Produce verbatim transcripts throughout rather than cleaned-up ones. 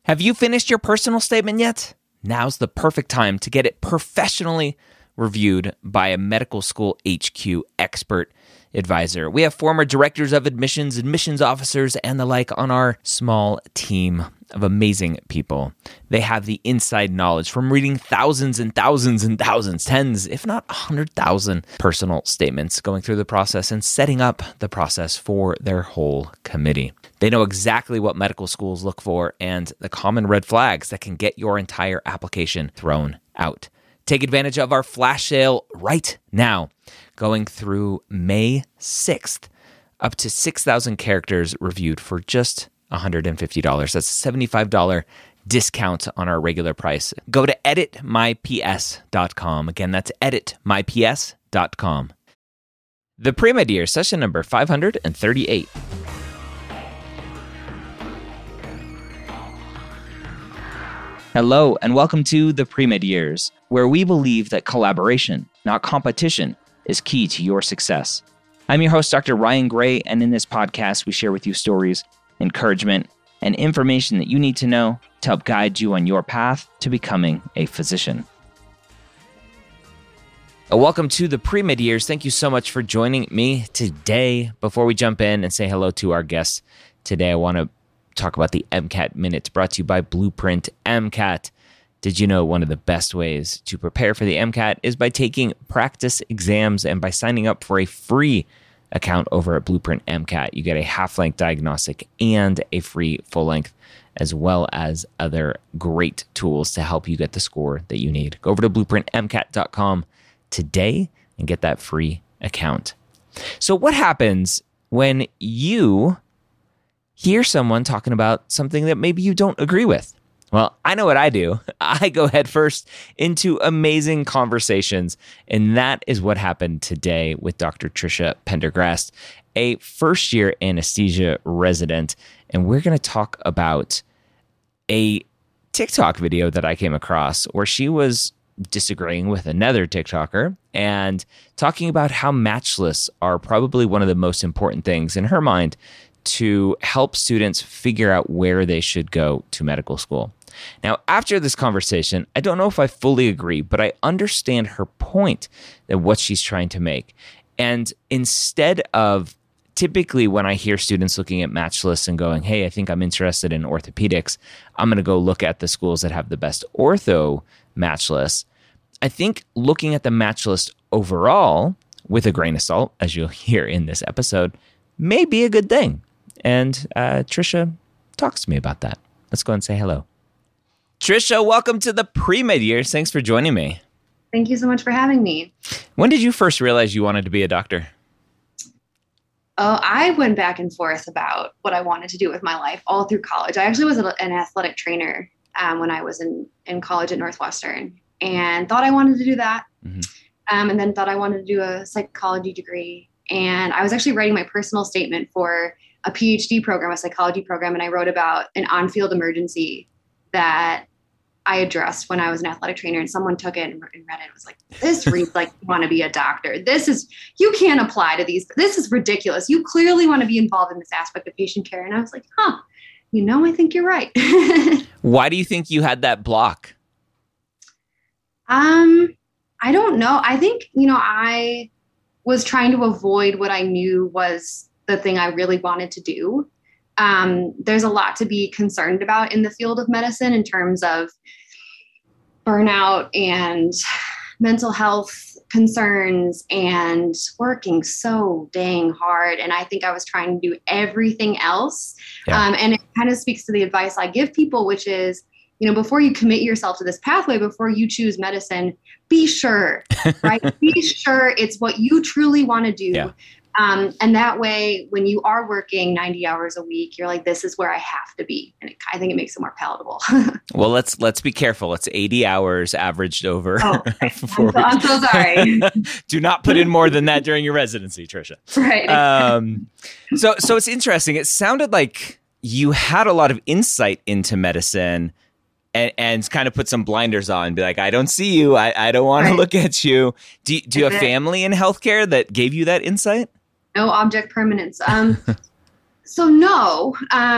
Have you finished your personal statement yet? Now's the perfect time to get it professionally reviewed by a medical school H Q expert advisor. We have former directors of admissions, admissions officers, and the like on our small team of amazing people. They have the inside knowledge from reading thousands and thousands and thousands, tens, if not one hundred thousand personal statements, going through the process and setting up the process for their whole committee. They know exactly what medical schools look for and the common red flags that can get your entire application thrown out. Take advantage of our flash sale right now, going through May sixth, up to six thousand characters reviewed for just one hundred fifty dollars. That's a seventy-five dollars discount on our regular price. Go to edit my p s dot com. Again, that's edit my p s dot com. The Pre-Med Year, session number five hundred thirty-eight. Hello, and welcome to the Pre-Med Years, where we believe that collaboration, not competition, is key to your success. I'm your host, Doctor Ryan Gray, and in this podcast, we share with you stories, encouragement, and information that you need to know to help guide you on your path to becoming a physician. Welcome to the Pre-Med Years. Thank you so much for joining me today. Before we jump in and say hello to our guests today, I want to talk about the MCAT Minute, brought to you by Blueprint MCAT. Did you know one of the best ways to prepare for the MCAT is by taking practice exams and by signing up for a free account over at Blueprint MCAT? You get a half-length diagnostic and a free full-length, as well as other great tools to help you get the score that you need. Go over to blueprint m cat dot com today and get that free account. So what happens when you hear someone talking about something that maybe you don't agree with? Well, I know what I do. I go head first into amazing conversations, and that is what happened today with Doctor Tricia Pendergrast, a first-year anesthesia resident, and we're going to talk about a TikTok video that I came across where she was disagreeing with another TikToker and talking about how matchless are probably one of the most important things in her mind to help students figure out where they should go to medical school. Now, after this conversation, I don't know if I fully agree, but I understand her point and what she's trying to make. And instead of typically when I hear students looking at match lists and going, hey, I think I'm interested in orthopedics, I'm going to go look at the schools that have the best ortho match lists. I think looking at the match list overall with a grain of salt, as you'll hear in this episode, may be a good thing. And uh, Tricia talks to me about that. Let's go and say hello. Tricia, welcome to the Pre-Med Years. Thanks for joining me. Thank you so much for having me. When did you first realize you wanted to be a doctor? Oh, I went back and forth about what I wanted to do with my life all through college. I actually was an athletic trainer um, when I was in, in college at Northwestern and thought I wanted to do that. Mm-hmm. Um, and then thought I wanted to do a psychology degree. And I was actually writing my personal statement for a P H D program, a psychology program. And I wrote about an on-field emergency that I addressed when I was an athletic trainer, and someone took it and read it. It was like, this reads like you want to be a doctor. This is, you can't apply to these. This is ridiculous. You clearly want to be involved in this aspect of patient care. And I was like, huh, you know, I think you're right. Why do you think you had that block? Um, I don't know. I think, you know, I was trying to avoid what I knew was the thing I really wanted to do. Um, there's a lot to be concerned about in the field of medicine in terms of burnout and mental health concerns and working so dang hard. And I think I was trying to do everything else. Yeah. Um, and it kind of speaks to the advice I give people, which is, you know, before you commit yourself to this pathway, before you choose medicine, be sure, right? Be sure it's what you truly want to do. Yeah. Um, and that way, when you are working ninety hours a week, you're like, this is where I have to be. And it, I think it makes it more palatable. Well, let's let's be careful. It's eighty hours averaged over. Oh, I'm, so, I'm so sorry. Do not put in more than that during your residency, Tricia. Right. Um, so, so it's interesting. It sounded like you had a lot of insight into medicine and, and kind of put some blinders on, be like, I don't see you. I, I don't want right. to look at you. Do, do you have family in healthcare that gave you that insight? No object permanence. Um, so no, um,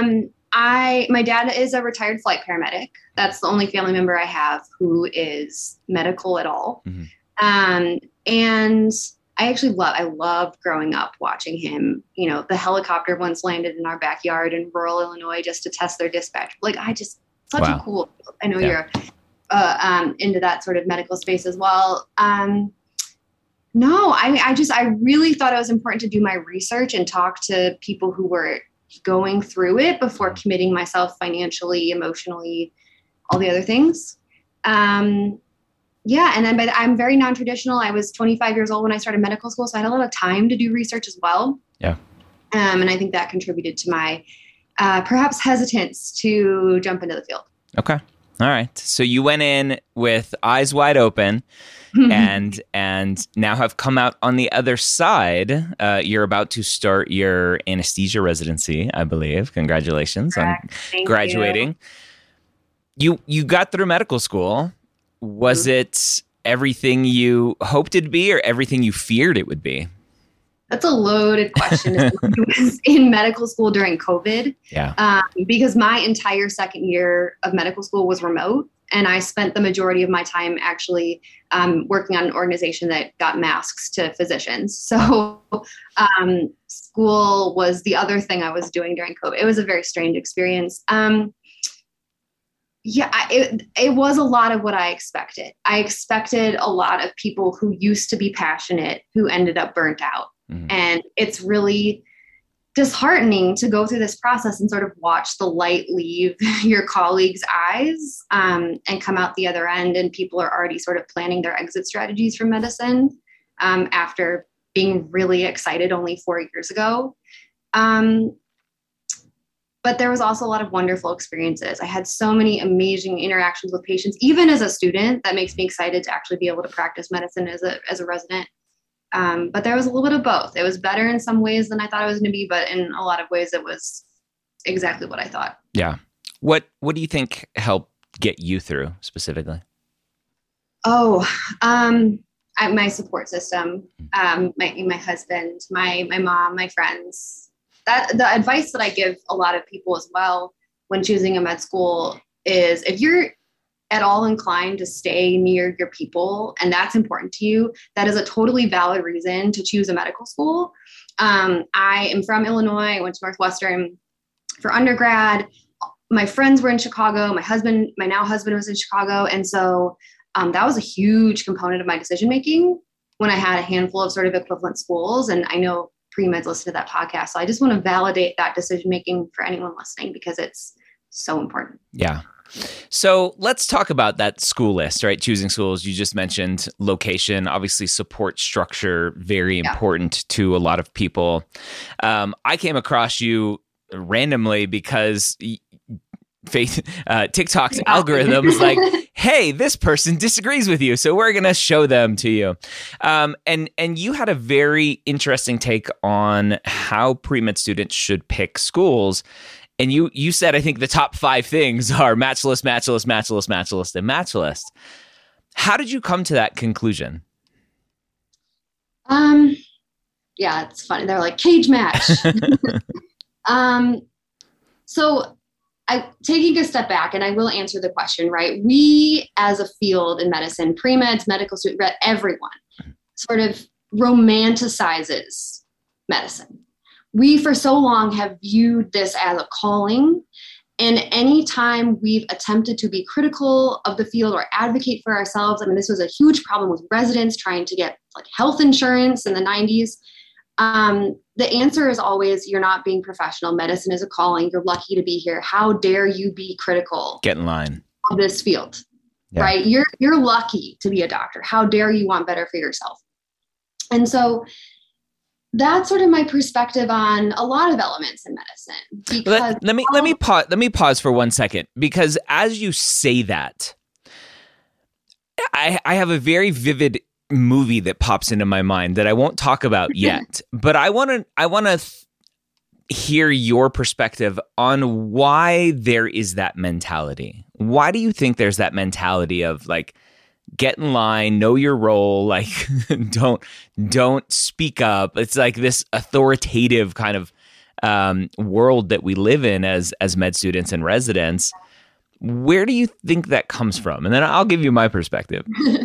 I my dad is a retired flight paramedic. That's the only family member I have who is medical at all. Mm-hmm. Um, and I actually love I loved growing up watching him. You know, the helicopter once landed in our backyard in rural Illinois just to test their dispatch. Like I just such wow. a cool. I know yeah. you're uh, um, into that sort of medical space as well. Um, no, I I just I really thought it was important to do my research and talk to people who were going through it before committing myself financially, emotionally, all the other things. Um, yeah. And then by the, I'm very non-traditional. I was twenty-five years old when I started medical school. So I had a lot of time to do research as well. Yeah. Um, and I think that contributed to my uh, perhaps hesitance to jump into the field. Okay. All right. So you went in with eyes wide open and and now have come out on the other side. Uh, you're about to start your anesthesia residency, I believe. Congratulations Correct. on Thank graduating. You. you you got through medical school. Was mm-hmm. it everything you hoped it'd be or everything you feared it would be? That's a loaded question. I was in medical school during COVID. Yeah. Um, because my entire second year of medical school was remote. And I spent the majority of my time actually um, working on an organization that got masks to physicians. So um, school was the other thing I was doing during COVID. It was a very strange experience. Um, yeah, I, it, it was a lot of what I expected. I expected a lot of people who used to be passionate who ended up burnt out. Mm-hmm. And it's really disheartening to go through this process and sort of watch the light leave your colleagues' eyes um, and come out the other end. And people are already sort of planning their exit strategies from medicine um, after being really excited only four years ago. Um, but there was also a lot of wonderful experiences. I had so many amazing interactions with patients, even as a student. That makes me excited to actually be able to practice medicine as a as a resident. Um, but there was a little bit of both. It was better in some ways than I thought it was going to be, but in a lot of ways it was exactly what I thought. Yeah. What What do you think helped get you through specifically? Oh, um, I, my support system, um, my my husband, my my mom, my friends. That the advice that I give a lot of people as well when choosing a med school is if you're at all inclined to stay near your people and that's important to you, that is a totally valid reason to choose a medical school. Um, I am from Illinois. I went to Northwestern for undergrad. My friends were in Chicago. My husband, my now husband was in Chicago. And so um, that was a huge component of my decision-making when I had a handful of sort of equivalent schools. And I know pre-meds listen to that podcast. So I just want to validate that decision-making for anyone listening because it's so important. Yeah. So let's talk about that school list, right? Choosing schools. You just mentioned location, obviously support structure, very yeah. important to a lot of people. Um, I came across you randomly because Faith, uh, TikTok's yeah. algorithm is like, hey, this person disagrees with you, so we're going to show them to you. Um, and and you had a very interesting take on how pre-med students should pick schools. And you you said, I think the top five things are match list, match list, match list, match list, and match list. How did you come to that conclusion? Um, yeah, it's funny. They're like cage match. um, so I taking a step back, and I will answer the question, right? We as a field in medicine, pre-meds, medical student, everyone sort of romanticizes medicine. We, for so long, have viewed this as a calling. And anytime we've attempted to be critical of the field or advocate for ourselves, I mean, this was a huge problem with residents trying to get like health insurance in the nineties. Um, the answer is always, you're not being professional. Medicine is a calling. You're lucky to be here. How dare you be critical? Get in line. Of this field, yeah. right? You're, you're lucky to be a doctor. How dare you want better for yourself? And so that's sort of my perspective on a lot of elements in medicine. Because let, let me let me pause. Let me pause for one second, because as you say that, I I have a very vivid movie that pops into my mind that I won't talk about yet. But I want to I want to th- hear your perspective on why there is that mentality. Why do you think there's that mentality of like, get in line, know your role, like don't don't speak up. It's like this authoritative kind of um, world that we live in as as med students and residents. Where do you think that comes from? And then I'll give you my perspective.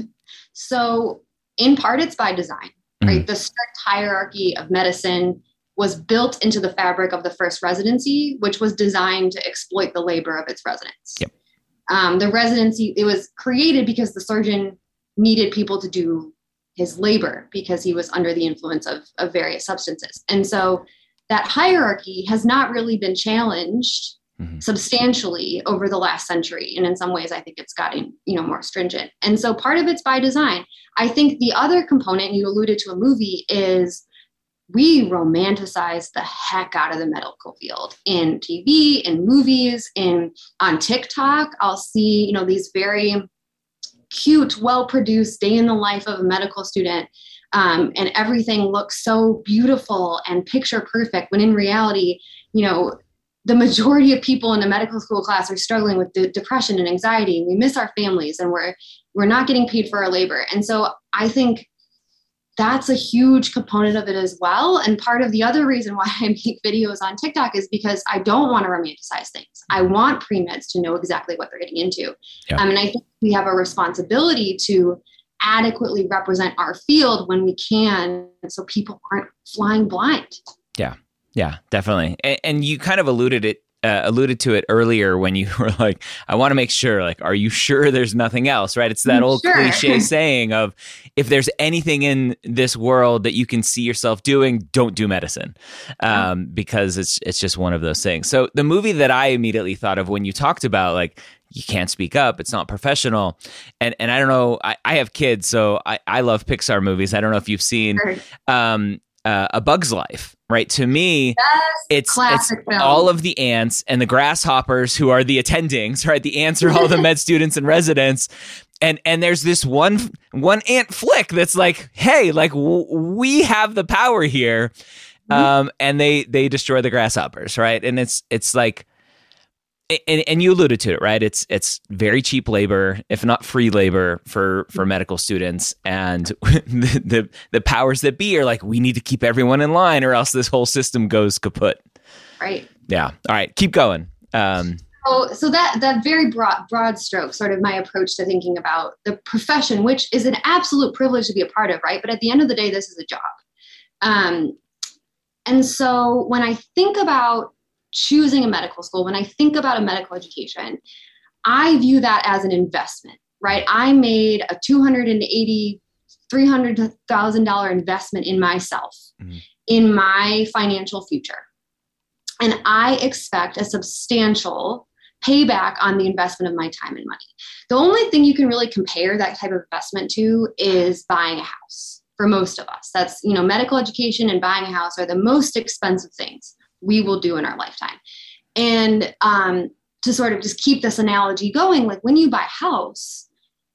So in part, it's by design, right? Mm-hmm. The strict hierarchy of medicine was built into the fabric of the first residency, which was designed to exploit the labor of its residents. Yep. Um, the residency, it was created because the surgeon needed people to do his labor because he was under the influence of, of various substances. And so that hierarchy has not really been challenged mm-hmm. substantially over the last century. And in some ways, I think it's gotten, you know, more stringent. And so part of it's by design. I think the other component, you alluded to a movie, is we romanticize the heck out of the medical field in T V, in movies, in on TikTok. I'll see, you know, these very cute, well-produced day in the life of a medical student. Um, and everything looks so beautiful and picture perfect, when in reality, you know, the majority of people in a medical school class are struggling with de- depression and anxiety. We miss our families, and we're we're not getting paid for our labor. And so I think that's a huge component of it as well. And part of the other reason why I make videos on TikTok is because I don't want to romanticize things. I want pre-meds to know exactly what they're getting into. Yeah. Um, and I think we have a responsibility to adequately represent our field when we can, so people aren't flying blind. Yeah, yeah, definitely. And, and you kind of alluded it. Uh, alluded to it earlier when you were like, I want to make sure, like, are you sure there's nothing else, right? It's that old sure. cliche saying of, if there's anything in this world that you can see yourself doing, don't do medicine, um, because it's it's just one of those things. So the movie that I immediately thought of when you talked about, like, you can't speak up, it's not professional. And and I don't know, I, I have kids, so I, I love Pixar movies. I don't know if you've seen um, uh, A Bug's Life. Right. To me, yes, it's, it's all of the ants and the grasshoppers who are the attendings, right? The ants are all the med students and residents. And and there's this one one ant flick that's like, hey, like w- we have the power here. Um, mm-hmm. And they they destroy the grasshoppers. Right. And it's it's like, and, and you alluded to it, right? It's it's very cheap labor, if not free labor, for for medical students, and the, the the powers that be are like, we need to keep everyone in line, or else this whole system goes kaput. Right. Yeah. All right. Keep going. Um, so so that that very broad broad stroke, sort of my approach to thinking about the profession, which is an absolute privilege to be a part of, right? But at the end of the day, this is a job. Um, and so when I think about choosing a medical school, when I think about a medical education, I view that as an investment, right? I made a two hundred eighty thousand dollars, three hundred thousand dollars investment in myself, mm-hmm. in my financial future. And I expect a substantial payback on the investment of my time and money. The only thing you can really compare that type of investment to is buying a house for most of us. That's, you know, medical education and buying a house are the most expensive things we will do in our lifetime. And um, to sort of just keep this analogy going, like when you buy a house,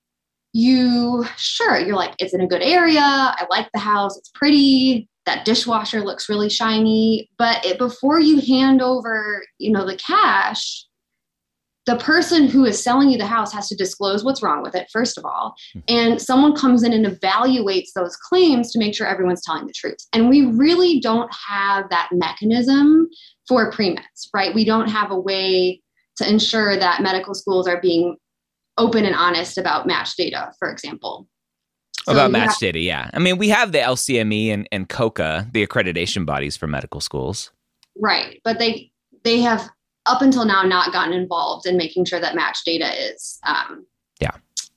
you, sure, you're like, it's in a good area. I like the house. It's pretty. That dishwasher looks really shiny. But it, before you hand over, you know, the cash, the person who is selling you the house has to disclose what's wrong with it, first of all. And someone comes in and evaluates those claims to make sure everyone's telling the truth. And we really don't have that mechanism for pre-meds, right? We don't have a way to ensure that medical schools are being open and honest about match data, for example. So about match have, data, yeah. I mean, we have the L C M E and, and COCA, the accreditation bodies for medical schools. Right. But they they have up until now not gotten involved in making sure that match data is um, yeah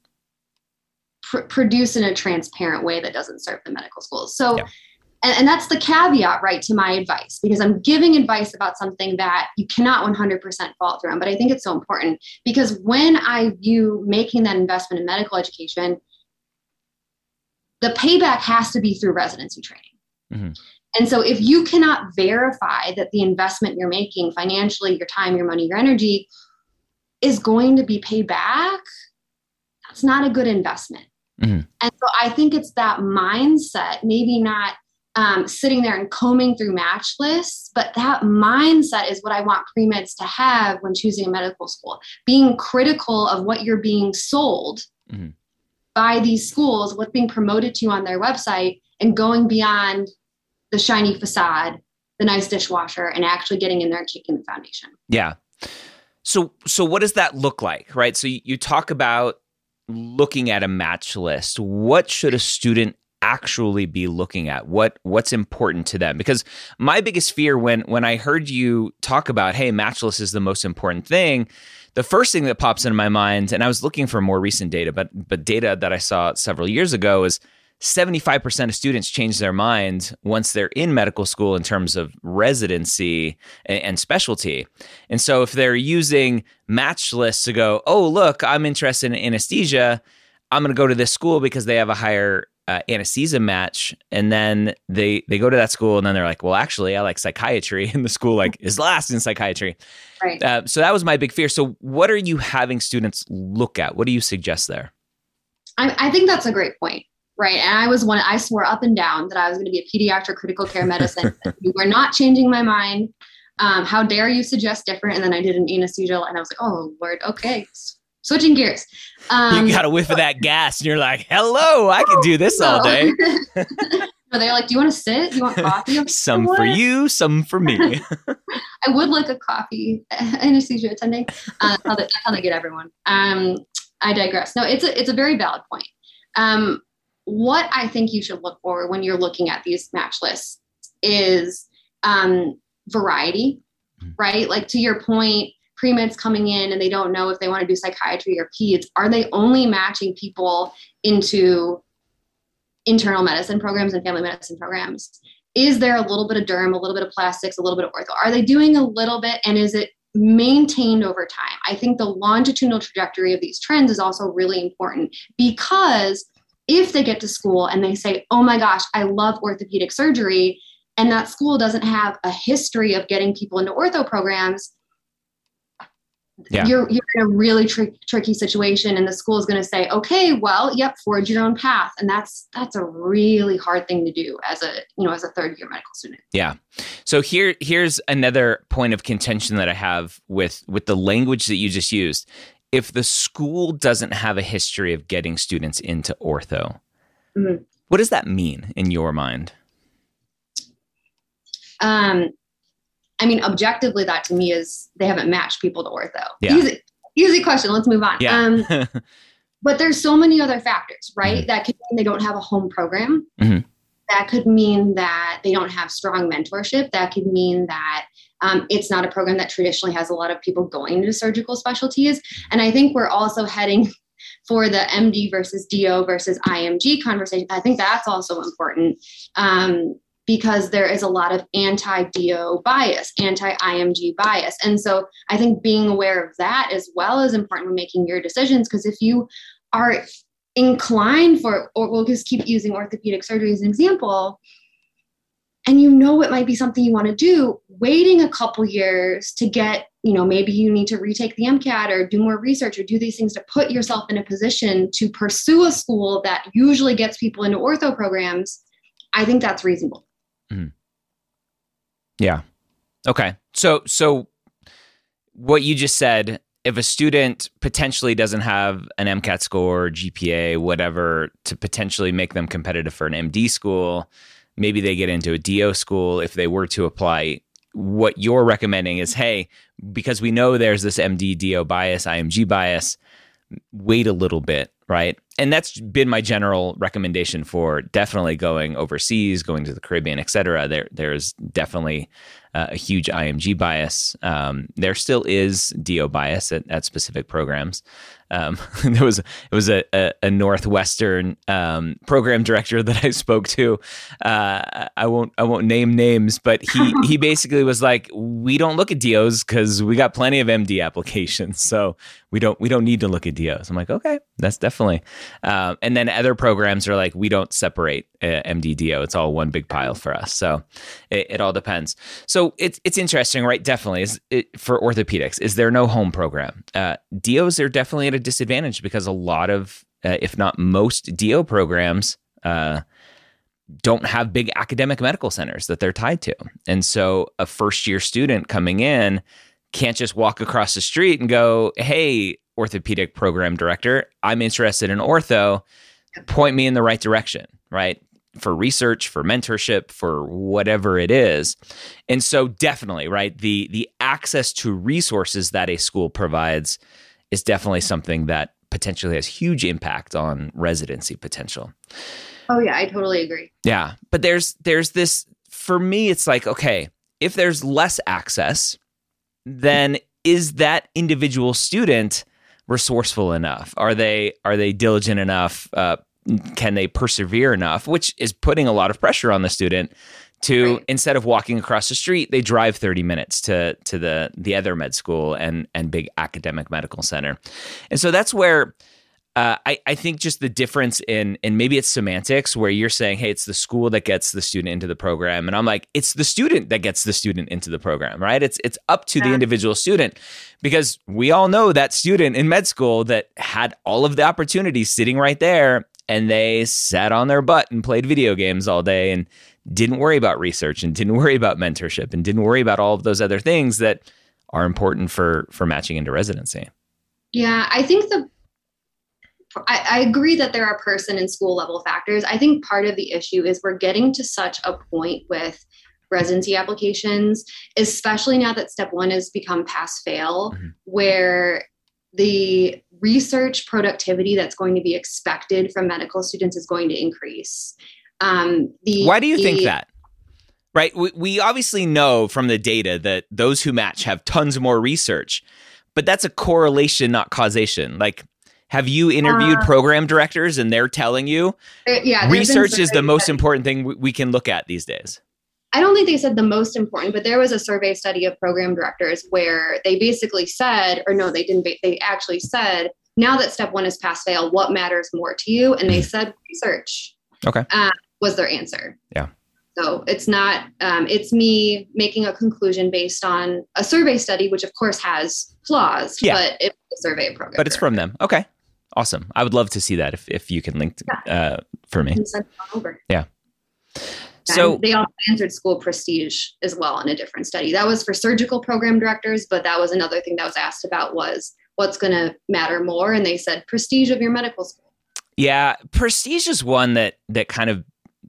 pr- produced in a transparent way that doesn't serve the medical schools. So, yeah. and, and that's the caveat, right, to my advice, because I'm giving advice about something that you cannot one hundred percent follow through on. But I think it's so important because when I view making that investment in medical education, the payback has to be through residency training. Mm-hmm. And so if you cannot verify that the investment you're making financially, your time, your money, your energy is going to be paid back, that's not a good investment. Mm-hmm. And so I think it's that mindset, maybe not um, sitting there and combing through match lists, but that mindset is what I want pre-meds to have when choosing a medical school. Being critical of what you're being sold mm-hmm. by these schools, what's being promoted to you on their website, and going beyond the shiny facade the nice dishwasher and actually getting in there and kicking the foundation. Yeah. So, so what does that look like, right? So you, you talk about looking at a match list. What should a student actually be looking at? What what's important to them? Because my biggest fear when when I heard you talk about, hey, match list is the most important thing, the first thing that pops into my mind, and I was looking for more recent data, but but data that I saw several years ago is seventy-five percent of students change their mind once they're in medical school in terms of residency and, and specialty. And so if they're using match lists to go, oh, look, I'm interested in anesthesia, I'm going to go to this school because they have a higher uh, anesthesia match. And then they they go to that school and then they're like, well, actually, I like psychiatry. And the school like is last in psychiatry. Right. Uh, so that was my big fear. So what are you having students look at? What do you suggest there? I, I think that's a great point. Right. And I was one, I swore up and down that I was going to be a pediatric critical care medicine. You were not changing my mind. Um, how dare you suggest different? And then I did an anesthesia and I was like, oh, Lord, okay. S- switching gears. Um, you got a whiff of that gas and you're like, hello, I can do this all day. So they're like, do you want to sit? Do you want coffee? Like, some what? for you, some for me. I would like a coffee, anesthesia attending. Uh, that's, how they, that's how they get everyone. Um, I digress. No, it's a, it's a very valid point. Um, What I think you should look for when you're looking at these match lists is um, variety, right? Like to your point, pre-meds coming in and they don't know if they want to do psychiatry or peds. Are they only matching people into internal medicine programs and family medicine programs? Is there a little bit of derm, a little bit of plastics, a little bit of ortho? Are they doing a little bit, and is it maintained over time? I think the longitudinal trajectory of these trends is also really important, because if they get to school and they say, oh my gosh, I love orthopedic surgery, and that school doesn't have a history of getting people into ortho programs, yeah. you're you're in a really tri- tricky situation. And the school is going to say, okay, well, yep, forge your own path. And that's that's a really hard thing to do as a, you know, as a third year medical student. Yeah. So here here's another point of contention that I have with with the language that you just used. If the school doesn't have a history of getting students into ortho, mm-hmm. what does that mean in your mind? Um, I mean, objectively, that to me is they haven't matched people to ortho. Yeah. Easy, easy question. Let's move on. Yeah. Um, but there's so many other factors, right? Mm-hmm. That could mean they don't have a home program. Mm-hmm. That could mean that they don't have strong mentorship. That could mean that um, it's not a program that traditionally has a lot of people going into surgical specialties. And I think we're also heading for the M D versus D O versus I M G conversation. I think that's also important um, because there is a lot of anti-D O bias, anti-I M G bias. And so I think being aware of that as well is important when making your decisions, because if you are inclined for, or we'll just keep using orthopedic surgery as an example, and you know it might be something you want to do, waiting a couple years to get, you know, maybe you need to retake the MCAT or do more research or do these things to put yourself in a position to pursue a school that usually gets people into ortho programs, I think that's reasonable. Mm-hmm. Yeah. Okay. So, so what you just said, if a student potentially doesn't have an MCAT score, G P A, whatever, to potentially make them competitive for an M D school, maybe they get into a D O school if they were to apply. What you're recommending is, hey, because we know there's this M D D O bias, I M G bias, wait a little bit, right? And that's been my general recommendation for definitely going overseas, going to the Caribbean, et cetera. There, there's definitely uh, a huge I M G bias. Um, there still is D O bias at, at specific programs. Um, there was it was a, a, a Northwestern um, program director that I spoke to. Uh, I won't I won't name names, but he he basically was like, we don't look at D Os because we got plenty of M D applications, so we don't we don't need to look at D Os. I'm like, okay, that's definitely. Um, and then other programs are like, we don't separate uh, M D D O. It's all one big pile for us. So it, it all depends. So it's it's interesting, right? Definitely is it, for orthopedics. Is there no home program? Uh, D Os are definitely at a disadvantage because a lot of, uh, if not most, D O programs uh, don't have big academic medical centers that they're tied to. And so a first year student coming in can't just walk across the street and go, hey, orthopedic program director, I'm interested in ortho, point me in the right direction, right? for research, for mentorship, for whatever it is. And so definitely, right, the the access to resources that a school provides is definitely something that potentially has huge impact on residency potential. Oh yeah, I totally agree. Yeah, but there's there's this, for me, it's like, okay, if there's less access, then is that individual student resourceful enough? Are they are they diligent enough? Uh, can they persevere enough? Which is putting a lot of pressure on the student to, right, instead of walking across the street, they drive thirty minutes to to the the other med school and and big academic medical center. And so that's where uh, I, I think just the difference in, and maybe it's semantics, where you're saying, hey, it's the school that gets the student into the program. And I'm like, it's the student that gets the student into the program, right? It's it's up to yeah. the individual student, because we all know that student in med school that had all of the opportunities sitting right there, and they sat on their butt and played video games all day and didn't worry about research and didn't worry about mentorship and didn't worry about all of those other things that are important for for matching into residency. Yeah, I think the I, I agree that there are person and school level factors. I think part of the issue is we're getting to such a point with residency applications, especially now that step one has become pass fail, mm-hmm. where the research productivity that's going to be expected from medical students is going to increase. Um, the, Why do you the, think that? Right. We, we obviously know from the data that those who match have tons more research, but that's a correlation, not causation. Like, have you interviewed uh, program directors and they're telling you yeah, research is the most important thing we can look at these days? I don't think they said the most important, but there was a survey study of program directors where they basically said, or no, they didn't, they actually said, now that step one is pass fail, what matters more to you? And they said research. Okay. Uh, was their answer. Yeah. So it's not, um, it's me making a conclusion based on a survey study, which of course has flaws, yeah. but it's a survey program. But it's from them. Okay. Awesome. I would love to see that if, if you can link yeah. uh, for me. Send it on over. Yeah. So and they also answered school prestige as well in a different study. That was for surgical program directors, but that was another thing that was asked about was what's going to matter more. And they said prestige of your medical school. Yeah. Prestige is one that, that kind of,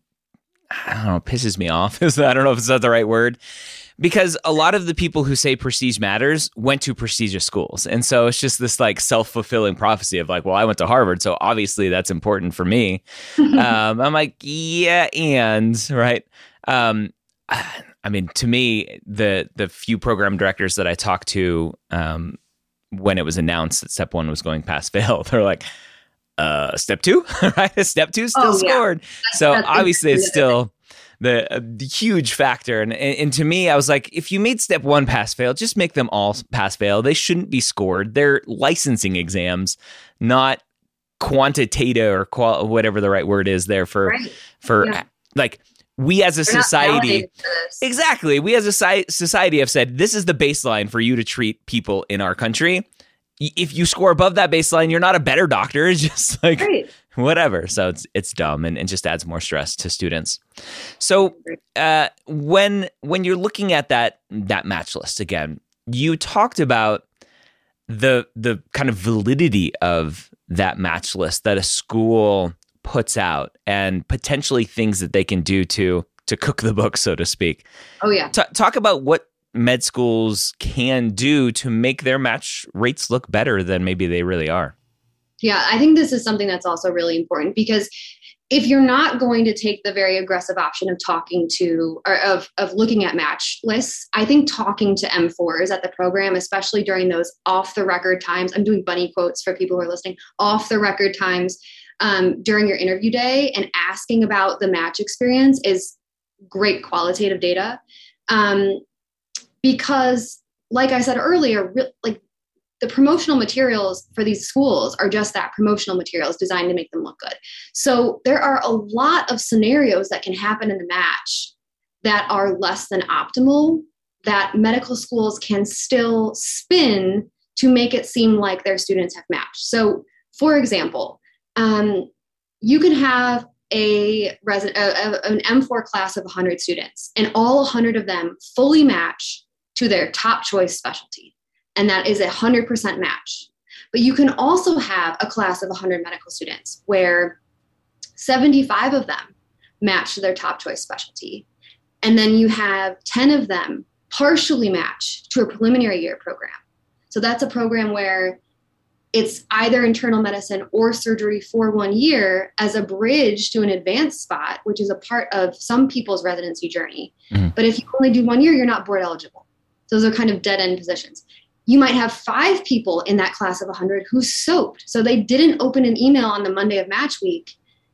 I don't know, pisses me off. I don't know if it's not the right word, because a lot of the people who say prestige matters went to prestigious schools. And so it's just this like self-fulfilling prophecy of like, well, I went to Harvard, so obviously that's important for me. um, I'm like, yeah, and right. Um, I mean, to me, the the few program directors that I talked to um, when it was announced that step one was going pass fail, they're like, uh, step two, right? Step two still oh, scored. Yeah. So that's obviously it's still the, uh, the huge factor. And, and and to me, I was like, if you made step one pass fail, just make them all pass fail. They shouldn't be scored. They're licensing exams, not quantitative or qual- whatever the right word is there for, right. for yeah. like we as a They're society. Exactly. We as a si- society have said, this is the baseline for you to treat people in our country. If you score above that baseline, you're not a better doctor. It's just like right. whatever. So it's it's dumb and, and just adds more stress to students. So uh, when when you're looking at that that match list again, you talked about the the kind of validity of that match list that a school puts out and potentially things that they can do to to cook the book, so to speak. Oh yeah. T- talk about what med schools can do to make their match rates look better than maybe they really are. Yeah, I think this is something that's also really important, because if you're not going to take the very aggressive option of talking to or of, of looking at match lists, I think talking to M fours at the program, especially during those off the record times, I'm doing bunny quotes for people who are listening, off the record times um, during your interview day, and asking about the match experience is great qualitative data. Um, Because, like I said earlier, re- like the promotional materials for these schools are just that, promotional materials designed to make them look good. So there are a lot of scenarios that can happen in the match that are less than optimal, that medical schools can still spin to make it seem like their students have matched. So, for example, um, you can have a, resident, a, a an M four class of one hundred students, and all one hundred of them fully match to their top choice specialty. And that is a one hundred percent match. But you can also have a class of one hundred medical students where seventy-five of them match to their top choice specialty. And then you have ten of them partially match to a preliminary year program. So that's a program where it's either internal medicine or surgery for one year as a bridge to an advanced spot, which is a part of some people's residency journey. Mm-hmm. But if you only do one year, you're not board eligible. Those are kind of dead end positions. You might have five people in that class of one hundred who soaped. So they didn't open an email on the Monday of match week.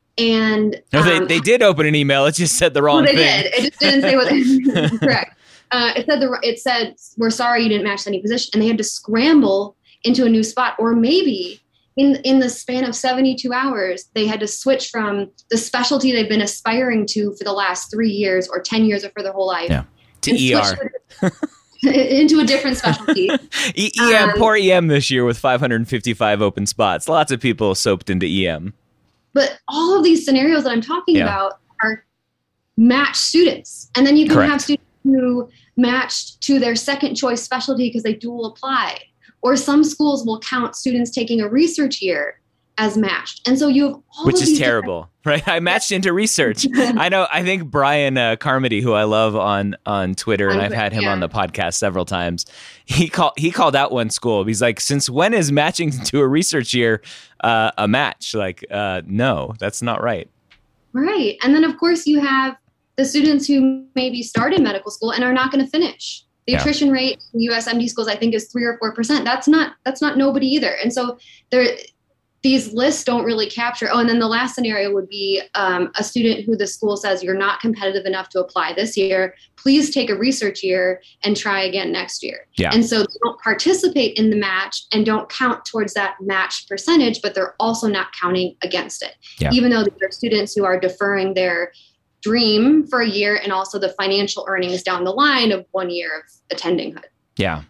And no, they, um, they did open an email. It just said the wrong well, they thing. They did. It just didn't say what they correct. Uh, it said the it said we're sorry you didn't match any position, and they had to scramble into a new spot. Or maybe in in the span of seventy-two hours, they had to switch from the specialty they've been aspiring to for the last three years or ten years or for their whole life yeah. to E R. into a different specialty. e- EM, um, poor E M this year with five hundred fifty-five open spots. Lots of people soaped into E M. But all of these scenarios that I'm talking yeah. about are matched students. And then you can Correct. have students who matched to their second choice specialty because they dual apply. Or some schools will count students taking a research year as matched. And so you have all Which of is these terrible, right? I matched into research. I know, I think Brian uh, Carmody, who I love on, on Twitter, and I've had him yeah. on the podcast several times, he, call, he called out one school. He's like, since when is matching to a research year uh, a match? Like, uh, no, that's not right. Right. And then, of course, you have the students who maybe start in medical school and are not going to finish. The yeah. attrition rate in U S M D schools, I think, is three or four percent. That's not that's not nobody either. And so there, these lists don't really capture. Oh, and then the last scenario would be um, a student who the school says you're not competitive enough to apply this year. Please take a research year and try again next year. Yeah. And so they don't participate in the match and don't count towards that match percentage, but they're also not counting against it. Yeah. Even though these are students who are deferring their dream for a year and also the financial earnings down the line of one year of attendinghood. Yeah.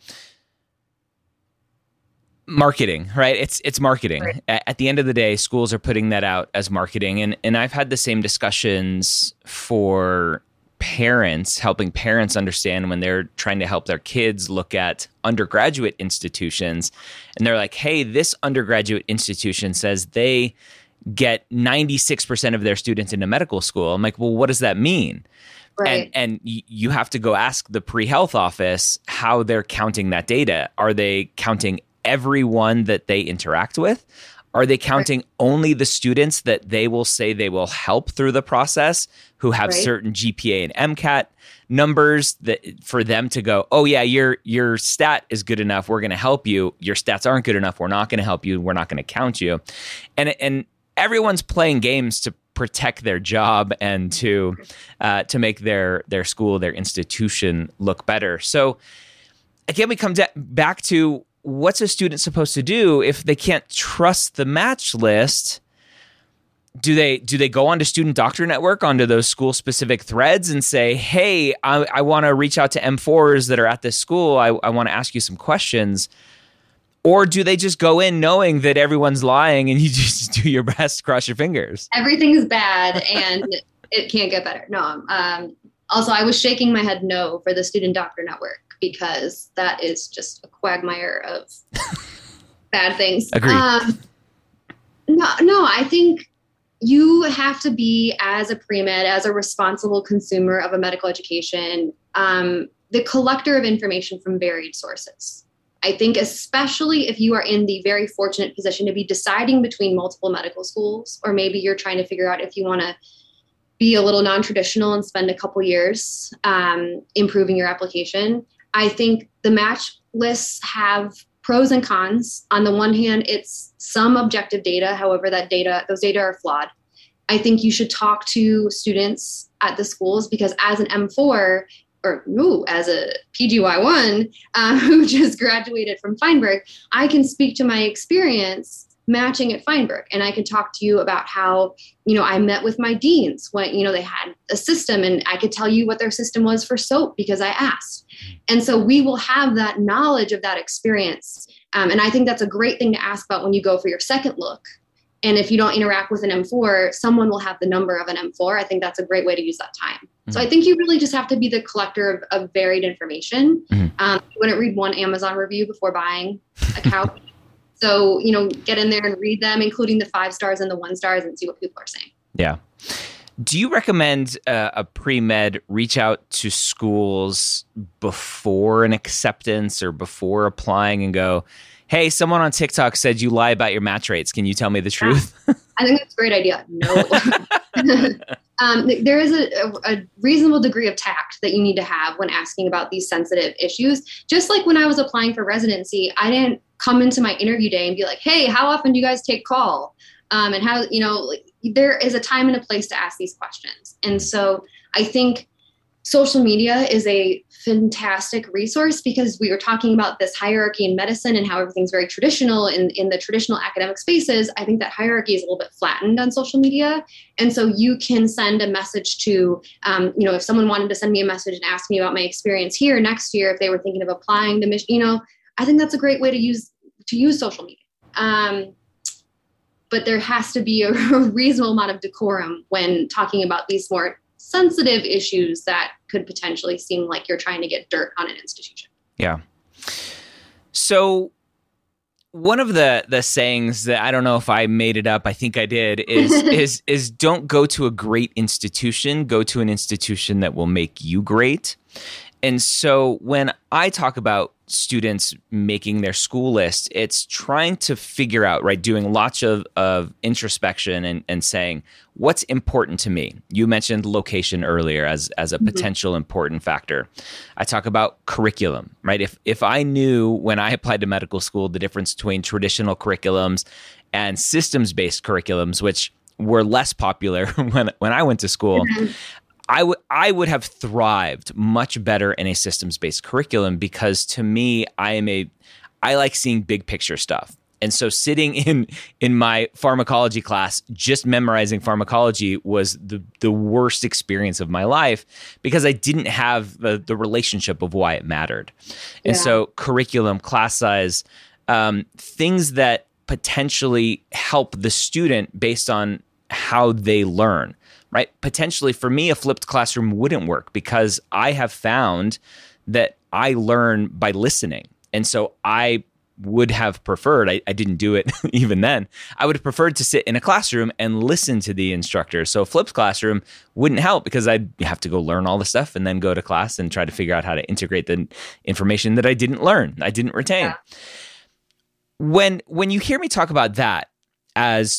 Marketing, right? It's it's marketing. Right. At the end of the day, schools are putting that out as marketing. And and I've had the same discussions for parents, helping parents understand when they're trying to help their kids look at undergraduate institutions. And they're like, hey, this undergraduate institution says they get ninety-six percent of their students into medical school. I'm like, well, what does that mean? Right. And and you have to go ask the pre-health office how they're counting that data. Are they counting everyone that they interact with? Are they counting right. only the students that they will say they will help through the process who have right. certain G P A and MCAT numbers that for them to go, oh yeah, your your stat is good enough, we're going to help you. Your stats aren't good enough, we're not going to help you, we're not going to count you. And and everyone's playing games to protect their job and to uh, to make their their school, their institution look better. So again, we come de- back to what's a student supposed to do if they can't trust the match list? Do they do they go onto Student Doctor Network, onto those school specific threads and say, hey, I, I want to reach out to M fours that are at this school. I, I want to ask you some questions. Or do they just go in knowing that everyone's lying and you just do your best, cross your fingers? Everything's bad and it can't get better. No. Um, also, I was shaking my head no for the Student Doctor Network because that is just a quagmire of bad things. Agreed. Um, no, no, I think you have to be, as a pre-med, as a responsible consumer of a medical education, um, the collector of information from varied sources. I think especially if you are in the very fortunate position to be deciding between multiple medical schools, or maybe you're trying to figure out if you want to be a little non-traditional and spend a couple years um, improving your application. I think the match lists have pros and cons. On the one hand, it's some objective data. However, that data, those data are flawed. I think you should talk to students at the schools because as an M four, or ooh, as a P G Y one uh, who just graduated from Feinberg, I can speak to my experience matching at Feinberg. And I can talk to you about how, you know, I met with my deans when, you know, they had a system and I could tell you what their system was for SOAP because I asked. And so we will have that knowledge of that experience. Um, and I think that's a great thing to ask about when you go for your second look. And if you don't interact with an M four, someone will have the number of an M four. I think that's a great way to use that time. Mm-hmm. So I think you really just have to be the collector of, of varied information. Mm-hmm. Um, you wouldn't read one Amazon review before buying a couch. So, you know, get in there and read them, including the five stars and the one stars, and see what people are saying. Yeah. Do you recommend uh, a pre-med reach out to schools before an acceptance or before applying and go, hey, someone on TikTok said you lie about your match rates. Can you tell me the truth? Yeah. I think that's a great idea. No. um, there is a, a reasonable degree of tact that you need to have when asking about these sensitive issues. Just like when I was applying for residency, I didn't come into my interview day and be like, hey, how often do you guys take call? Um, and how, you know, like, there is a time and a place to ask these questions. And so I think social media is a fantastic resource because we were talking about this hierarchy in medicine and how everything's very traditional in, in the traditional academic spaces. I think that hierarchy is a little bit flattened on social media. And so you can send a message to, um, you know, if someone wanted to send me a message and ask me about my experience here next year, if they were thinking of applying to mission, you know, I think that's a great way to use, to use social media. Um, but there has to be a reasonable amount of decorum when talking about these more sensitive issues that could potentially seem like you're trying to get dirt on an institution. Yeah. So one of the the sayings that I don't know if I made it up, I think I did, is is is don't go to a great institution, go to an institution that will make you great. And so when I talk about students making their school list, it's trying to figure out, right, doing lots of, of introspection and, and saying, what's important to me? You mentioned location earlier as, as a mm-hmm. potential important factor. I talk about curriculum, right? If if I knew when I applied to medical school the difference between traditional curriculums and systems-based curriculums, which were less popular when, when I went to school, mm-hmm. I would I would have thrived much better in a systems-based curriculum because to me, I am a I like seeing big picture stuff. And so sitting in in my pharmacology class, just memorizing pharmacology was the, the worst experience of my life because I didn't have the, the relationship of why it mattered. And yeah. so curriculum, class size, um, things that potentially help the student based on how they learn. Right? Potentially for me, a flipped classroom wouldn't work because I have found that I learn by listening. And so I would have preferred, I, I didn't do it even then, I would have preferred to sit in a classroom and listen to the instructor. So a flipped classroom wouldn't help because I'd have to go learn all the stuff and then go to class and try to figure out how to integrate the information that I didn't learn, I didn't retain. Yeah. When, when you hear me talk about that as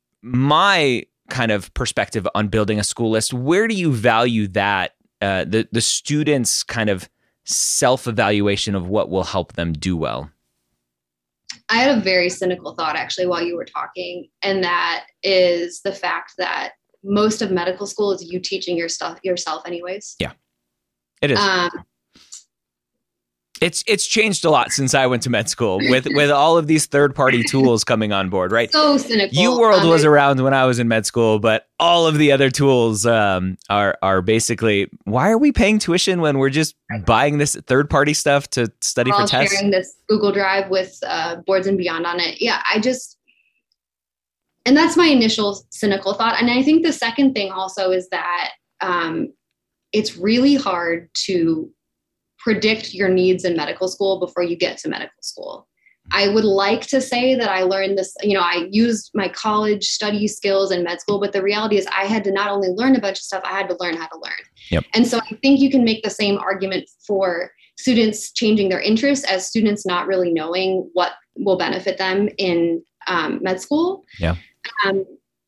my kind of perspective on building a school list, where do you value that, uh, the, the students' kind of self-evaluation of what will help them do well? I had a very cynical thought actually while you were talking, and that is the fact that most of medical school is you teaching your stuff yourself anyways. Yeah, it is. Um, It's it's changed a lot since I went to med school with, with all of these third-party tools coming on board, right? So cynical. UWorld um, was around when I was in med school, but all of the other tools um, are are basically, why are we paying tuition when we're just buying this third-party stuff to study for tests? Sharing this Google Drive with uh, Boards and Beyond on it. Yeah, I just, and that's my initial cynical thought. And I think the second thing also is that um, it's really hard to predict your needs in medical school before you get to medical school. I would like to say that I learned this, you know, I used my college study skills in med school, but the reality is I had to not only learn a bunch of stuff, I had to learn how to learn. Yep. And so I think you can make the same argument for students changing their interests as students not really knowing what will benefit them in um, med school. Yeah. Um,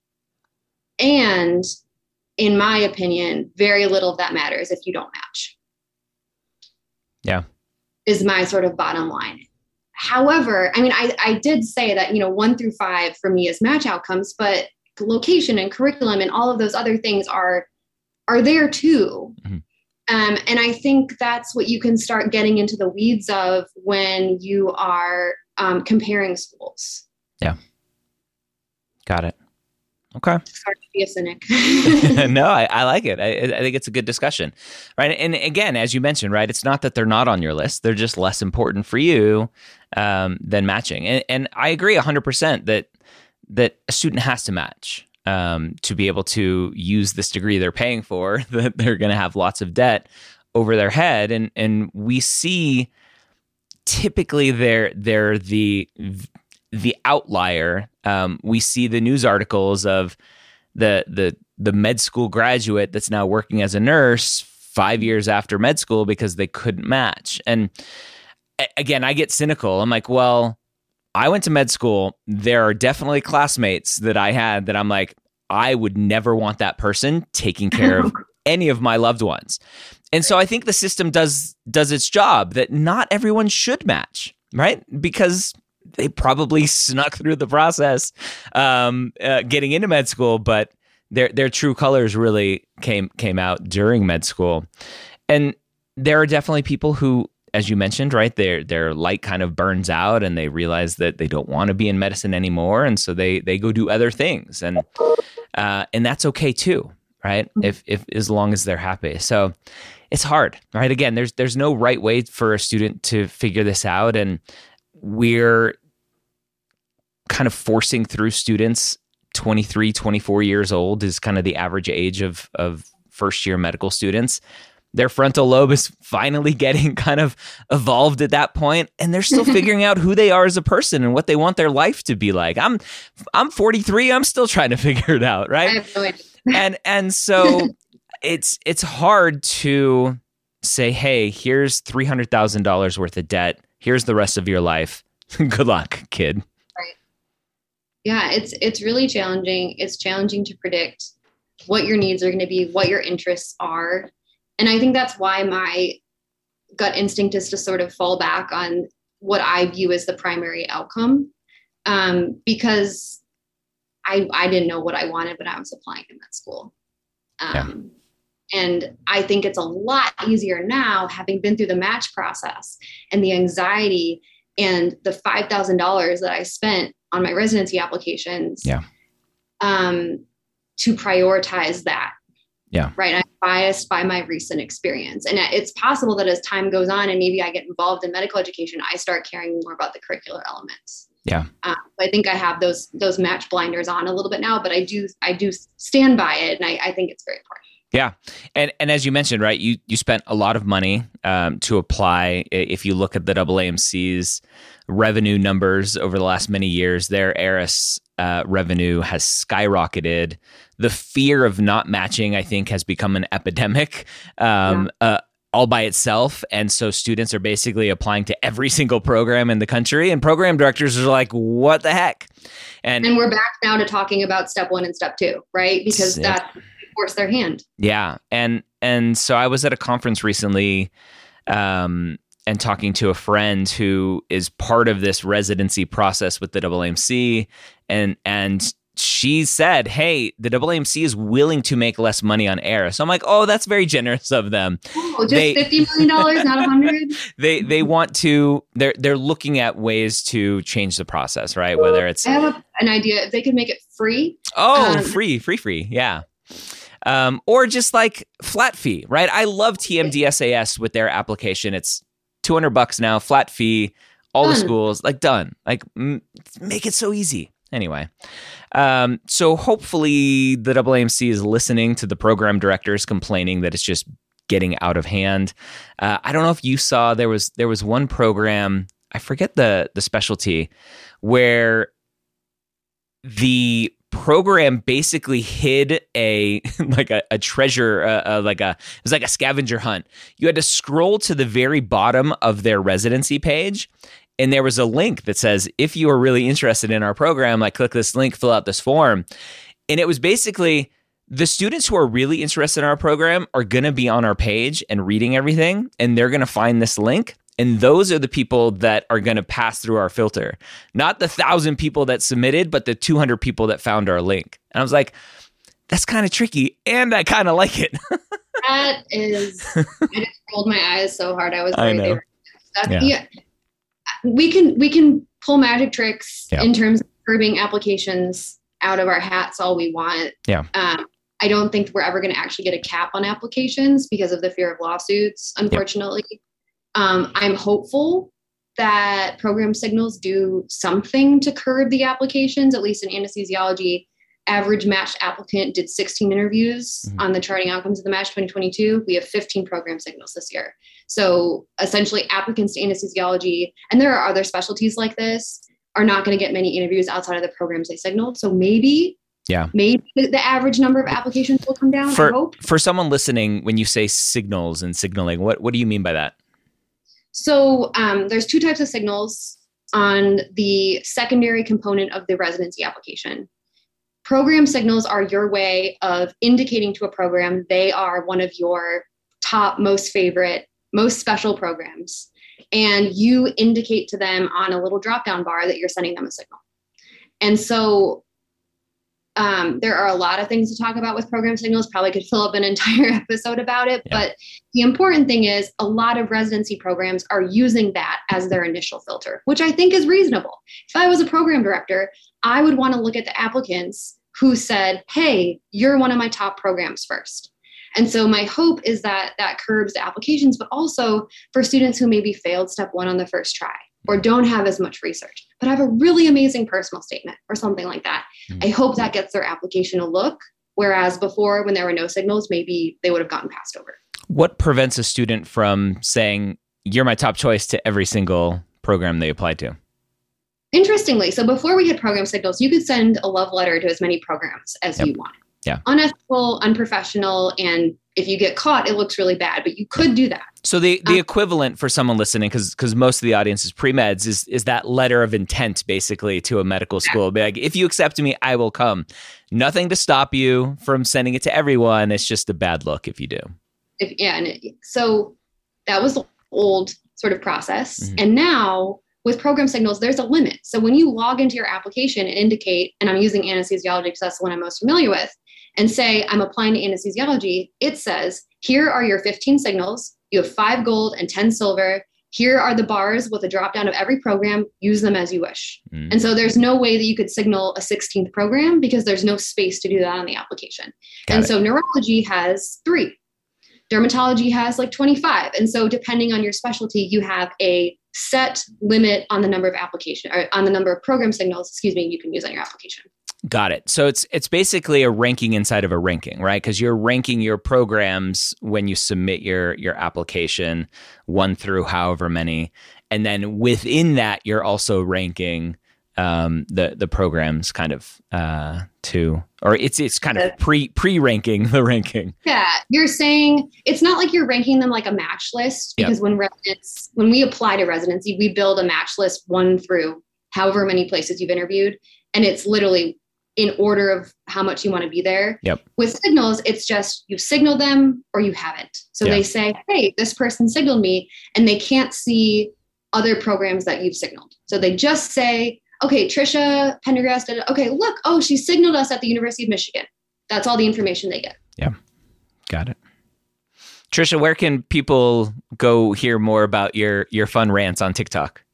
and in my opinion, very little of that matters if you don't match. Yeah. Is my sort of bottom line. However, I mean, I, I did say that, you know, one through five for me is match outcomes, but location and curriculum and all of those other things are, are there too. Mm-hmm. Um, and I think that's what you can start getting into the weeds of when you are um, comparing schools. Yeah. Got it. Okay. Sorry to be a cynic. No, I, I like it. I, I think it's a good discussion, right? And again, as you mentioned, right, it's not that they're not on your list; they're just less important for you um, than matching. And, and I agree one hundred percent that that a student has to match um, to be able to use this degree they're paying for. That they're going to have lots of debt over their head, and and we see typically they're they're the the outlier. Um, we see the news articles of the the the med school graduate that's now working as a nurse five years after med school because they couldn't match. And again, I get cynical. I'm like, well, I went to med school. There are definitely classmates that I had that I'm like, I would never want that person taking care of any of my loved ones. And so I think the system does does its job, that not everyone should match, right? Because they probably snuck through the process um, uh, getting into med school, but their their true colors really came came out during med school. And there are definitely people who, as you mentioned, right, their their light kind of burns out and they realize that they don't want to be in medicine anymore, and so they they go do other things, and uh, and that's okay too, right? If if as long as they're happy. So it's hard, right? Again, there's there's no right way for a student to figure this out, and we're kind of forcing through students. twenty-three, twenty-four years old is kind of the average age of of first year medical students. Their frontal lobe is finally getting kind of evolved at that point, and they're still figuring out who they are as a person and what they want their life to be like. I'm I'm forty-three, I'm still trying to figure it out, right? I have no idea. and and so it's it's hard to say, hey, here's three hundred thousand dollars worth of debt. Here's the rest of your life. Good luck, kid. Right. Yeah, it's it's really challenging. It's challenging to predict what your needs are going to be, what your interests are. And I think that's why my gut instinct is to sort of fall back on what I view as the primary outcome, um, because I I didn't know what I wanted when I was applying to med school. Um, yeah. And I think it's a lot easier now, having been through the match process and the anxiety and the five thousand dollars that I spent on my residency applications, yeah. um, to prioritize that. Yeah. Right. I'm biased by my recent experience. And it's possible that as time goes on and maybe I get involved in medical education, I start caring more about the curricular elements. Yeah. Um, I think I have those, those match blinders on a little bit now, but I do, I do stand by it. And I, I think it's very important. Yeah. And and as you mentioned, right, you, you spent a lot of money um, to apply. If you look at the A A M C's revenue numbers over the last many years, their ARIS uh, revenue has skyrocketed. The fear of not matching, I think, has become an epidemic um, yeah. uh, all by itself. And so students are basically applying to every single program in the country, and program directors are like, what the heck? And, and we're back now to talking about step one and step two, right? Because that force their hand. Yeah. And and so I was at a conference recently um, and talking to a friend who is part of this residency process with the A A M C. And and she said, hey, the A A M C is willing to make less money on ARIS. So I'm like, oh, that's very generous of them. Oh, just they, fifty million dollars, not one hundred? They they want to, they're, they're looking at ways to change the process, right? Whether it's... I have a, an idea. If they could make it free. Oh, um, free, free, free. Yeah. Um, or just like flat fee, right? I love T M D S A S with their application. It's two hundred bucks now, flat fee, all done. The schools, like done. Like m- make it so easy. Anyway, um, so hopefully the A A M C is listening to the program directors complaining that it's just getting out of hand. Uh, I don't know if you saw, there was there was one program, I forget the the specialty, where the program basically hid a like a, a treasure, uh, uh, like a it was like a scavenger hunt. You had to scroll to the very bottom of their residency page, and there was a link that says, if you are really interested in our program, like click this link, fill out this form. And it was basically the students who are really interested in our program are going to be on our page and reading everything, and they're going to find this link. And those are the people that are going to pass through our filter, not the thousand people that submitted, but the two hundred people that found our link. And I was like, that's kind of tricky. And I kind of like it. That is, I just rolled my eyes so hard. I was I know. Yeah. yeah. We can, we can pull magic tricks yeah. in terms of curbing applications out of our hats all we want. Yeah. Um, I don't think we're ever going to actually get a cap on applications because of the fear of lawsuits, unfortunately. Yep. Um, I'm hopeful that program signals do something to curb the applications, at least in anesthesiology. Average matched applicant did sixteen interviews mm-hmm. on the charting outcomes of the match twenty twenty-two. We have fifteen program signals this year. So essentially applicants to anesthesiology, and there are other specialties like this, are not going to get many interviews outside of the programs they signaled. So maybe Yeah. Maybe the average number of applications will come down. For, I hope. For someone listening, when you say signals and signaling, what, what do you mean by that? So um, there's two types of signals on the secondary component of the residency application. Program signals are your way of indicating to a program they are one of your top, most favorite, most special programs. And you indicate to them on a little drop-down bar that you're sending them a signal. And so um, there are a lot of things to talk about with program signals. Probably could fill up an entire episode about it. Yeah. But the important thing is a lot of residency programs are using that as their initial filter, which I think is reasonable. If I was a program director, I would want to look at the applicants who said, hey, you're one of my top programs first. And so my hope is that that curbs the applications, but also for students who maybe failed step one on the first try or don't have as much research, but have a really amazing personal statement or something like that. Mm-hmm. I hope that gets their application a look, whereas before when there were no signals, maybe they would have gotten passed over. What prevents a student from saying, you're my top choice to every single program they apply to? Interestingly, so before we had program signals, you could send a love letter to as many programs as yep. you wanted. Yeah. Unethical, unprofessional, and if you get caught, it looks really bad, but you could do that. So the, the um, equivalent for someone listening, because because most of the audience is pre-meds, is is that letter of intent basically to a medical school. Be like, if you accept me, I will come. Nothing to stop you from sending it to everyone. It's just a bad look if you do. If, yeah, and it, so that was the old sort of process. Mm-hmm. And now with program signals, there's a limit. So when you log into your application and indicate, and I'm using anesthesiology because that's the one I'm most familiar with, and say, I'm applying to anesthesiology, it says, here are your fifteen signals. You have five gold and ten silver. Here are the bars with a drop down of every program. Use them as you wish. Mm. And so there's no way that you could signal a sixteenth program because there's no space to do that on the application. Got and it. So neurology has three. Dermatology has like twenty-five. And so depending on your specialty, you have a set limit on the number of application or on the number of program signals, excuse me, you can use on your application. Got it. So it's it's basically a ranking inside of a ranking, right? Because you're ranking your programs when you submit your your application, one through however many, and then within that, you're also ranking um, the the programs kind of uh, to, or it's it's kind of pre pre ranking the ranking. Yeah, you're saying it's not like you're ranking them like a match list because yep. when residents when we apply to residency, we build a match list one through however many places you've interviewed, and it's literally in order of how much you want to be there. Yep. With signals, it's just you've signaled them or you haven't. So yeah. they say, hey, this person signaled me, and they can't see other programs that you've signaled. So they just say, okay, Trisha Pendergrass did it. Okay, look, oh, she signaled us at the University of Michigan. That's all the information they get. Yeah, got it. Trisha, where can people go hear more about your your fun rants on TikTok?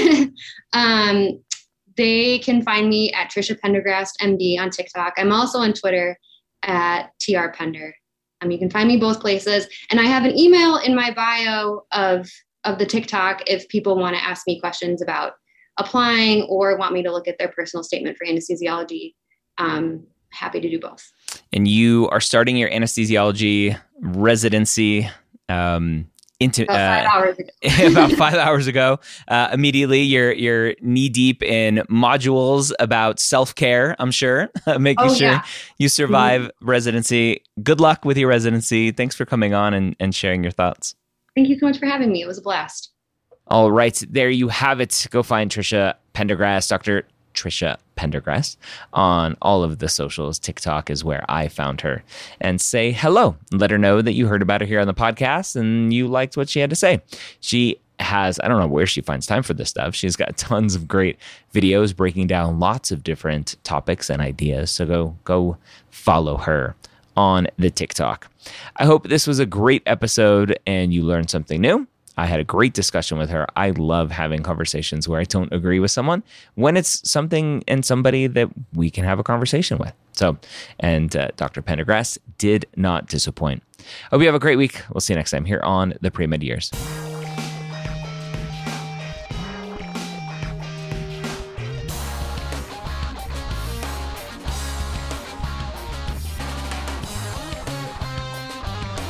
um, They can find me at Trisha Pendergrass M D on TikTok. I'm also on Twitter at T R Pender. Um, you can find me both places. And I have an email in my bio of, of the TikTok if people want to ask me questions about applying or want me to look at their personal statement for anesthesiology. Um, happy to do both. And you are starting your anesthesiology residency um Into, about five uh, hours ago. about five hours ago. Uh, immediately, you're you're knee deep in modules about self care. I'm sure, making oh, sure yeah. you survive mm-hmm. residency. Good luck with your residency. Thanks for coming on and, and sharing your thoughts. Thank you so much for having me. It was a blast. All right, there you have it. Go find Trisha Pendergrass, Doctor Trisha Pendergrass, on all of the socials. TikTok is where I found her. And say hello. Let her know that you heard about her here on the podcast and you liked what she had to say. She has, I don't know where she finds time for this stuff. She's got tons of great videos breaking down lots of different topics and ideas. So go, go follow her on the TikTok. I hope this was a great episode and you learned something new. I had a great discussion with her. I love having conversations where I don't agree with someone when it's something and somebody that we can have a conversation with. So, and uh, Doctor Pendergrass did not disappoint. Hope you have a great week. We'll see you next time here on the Pre-Med Years.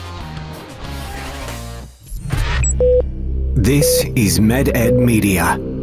This is MedEd Media.